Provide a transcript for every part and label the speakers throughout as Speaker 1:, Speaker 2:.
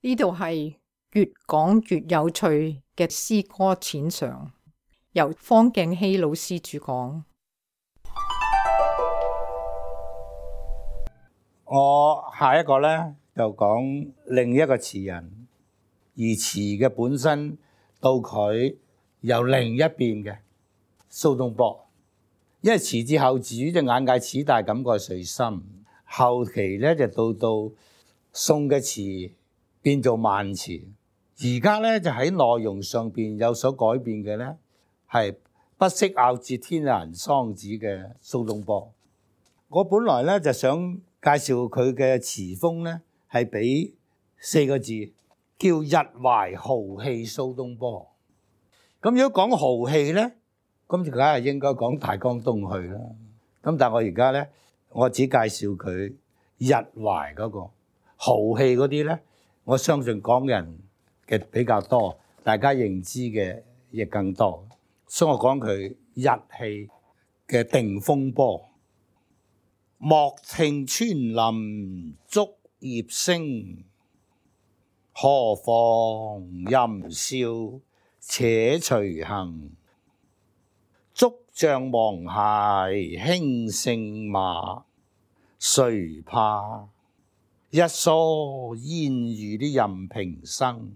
Speaker 1: 呢度係越講越有趣嘅詩歌淺嘗，由方敬熙老師主講。
Speaker 2: 我下一個呢，就講另一個詞人，而詞嘅本身到佢由另一邊嘅蘇東坡，因為詞至後主就眼界齒大，感覺誰深。後期呢，就到宋嘅詞變做慢詞，而家呢，就喺內容上邊有所改變嘅呢，係不惜拗折天下人桑梓嘅蘇東坡。我本來呢，就想介紹佢嘅詞風呢，係俾4個字，叫日懷豪氣蘇東坡。咁如果講豪氣呢，咁就梗係應該講大江東去啦。咁但係我而家呢，我只介紹佢日懷嗰個豪氣嗰啲呢，我相信港人嘅比較多，大家認知嘅亦更多，所以我講佢日氣嘅定風波。莫聽穿林竹葉聲，何妨吟嘯且隨行。竹杖芒鞋輕勝馬，誰怕一蓑煙雨的任平生。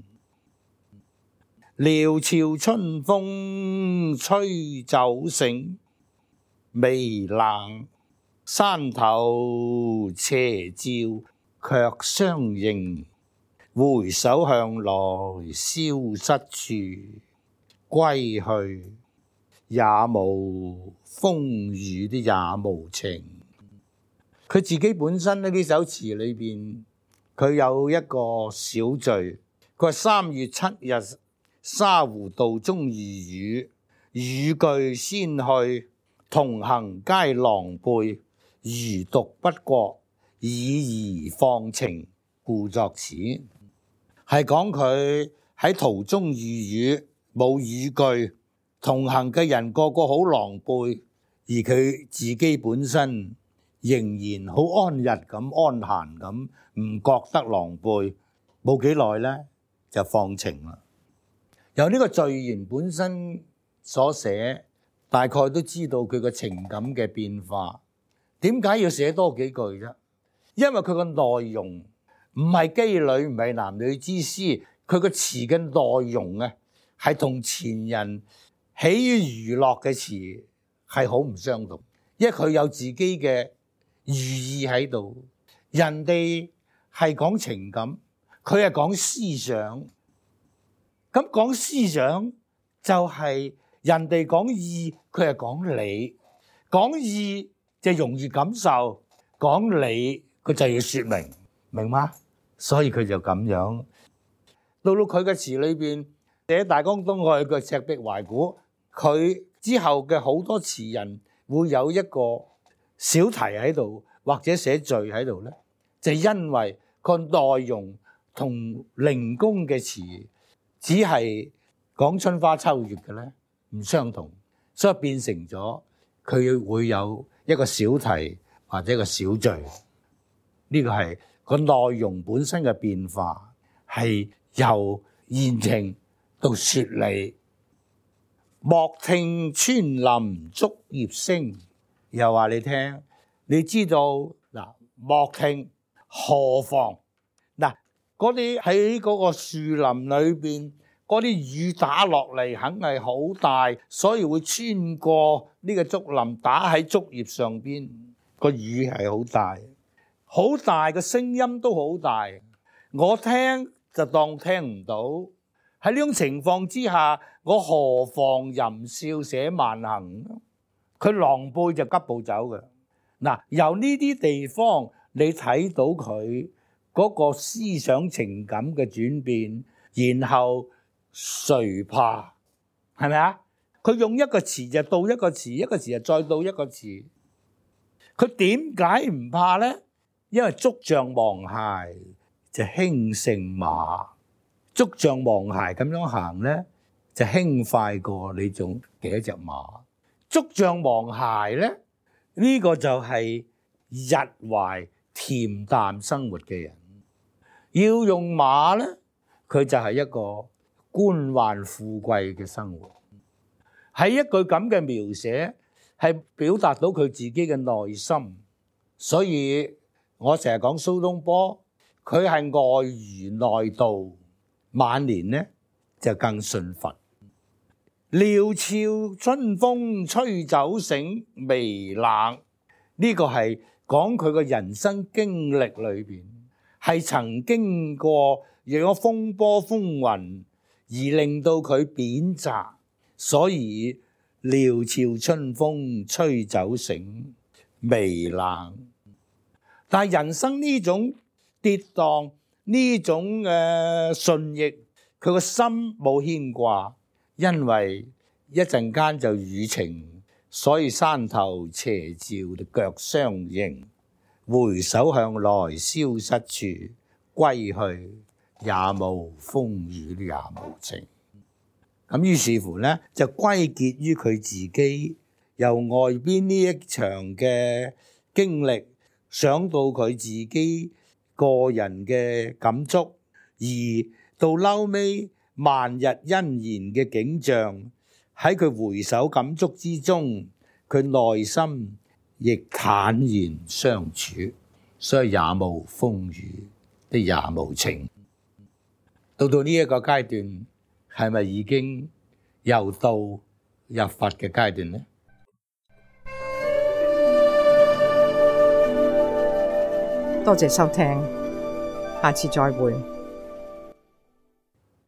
Speaker 2: 料峭春風吹酒醒，微冷山頭斜照卻相迎。回首向來蕭瑟處，歸去也無風雨的也無情。佢自己本身呢首詞裏邊，佢有一個小序，佢話3月7日沙湖道中遇雨，雨具先去，同行皆狼狽，餘獨不覺，已而放情，故作此。係講佢喺途中遇雨，冇雨具，同行嘅人個個好狼狽，而佢自己本身仍然好安逸咁、安閒咁，唔覺得狼狽。冇幾耐呢，就放情啦。由呢個序言本身所寫，大概都知道佢個情感嘅變化。點解要寫多幾句啫？因為佢個內容唔係羈旅，唔係男女之詩，佢個詞嘅內容啊，係同前人起於娛樂嘅詞係好唔相同，因為佢有自己嘅寓意喺度。人哋係講情感，佢係講思想。咁講思想就係人哋講意，佢係講理。講意就容易感受，講理佢就要說明，明嗎？所以佢就咁樣。到佢嘅詞裏邊寫大江東去嘅赤壁懷古，佢之後嘅好多詞人會有一個小題喺度，或者寫序喺度咧，就因為個內容同凌公嘅詞只係講春花秋月嘅咧，唔相同，所以變成咗佢會有一個小題或者一個小序。呢個係個內容本身嘅變化，係由言情到說理。莫聽穿林竹葉聲，又話你聽，你知道嗱，莫聽何妨嗱，嗰啲喺嗰個樹林裏邊，嗰啲雨打落嚟肯係好大，所以會穿過呢個竹林，打喺竹葉上邊，個雨係好大。好大嘅聲音都好大，我聽就當聽唔到。喺呢種情況之下，我何妨吟嘯且慢行？佢狼狽就急步走嘅。嗱，由呢啲地方你睇到佢嗰個思想情感嘅轉變，然後誰怕？係咪啊？佢用一個詞就到一個詞，一個詞就再到一個詞。佢點解唔怕呢？因為竹杖芒鞋就輕勝馬，竹杖芒鞋咁樣行咧，就輕快過你仲幾多隻馬。竹杖芒鞋咧，呢個就係日懷恬淡生活嘅人。 要用馬咧，佢就係一個官宦富貴嘅生活。喺一句咁嘅描寫，係表達到佢自己嘅內心。所以我成日講蘇東坡，佢係外儒內道，晚年咧就更信佛。料峭春風吹酒醒，微冷，呢個係講佢個人生經歷裏邊係曾經過有風波風雲而令到佢貶謫，所以料峭春風吹酒醒，微冷。但係人生呢種跌宕，呢種順逆，佢個心冇牽掛，因為一陣間就雨晴，所以山頭斜照腳相迎，回首向來蕭瑟處，歸去也無風雨也無晴。咁於是乎呢，就歸結於佢自己由外邊呢一場嘅經歷，想到佢自己個人嘅感觸，而到嬲尾萬日欣然嘅景象，喺佢回首感觸之中，佢內心亦坦然相處，所以也無風雨的也無晴。到呢一個階段，係咪已經又到入佛嘅階段呢？
Speaker 1: 多謝收聽，下次再會。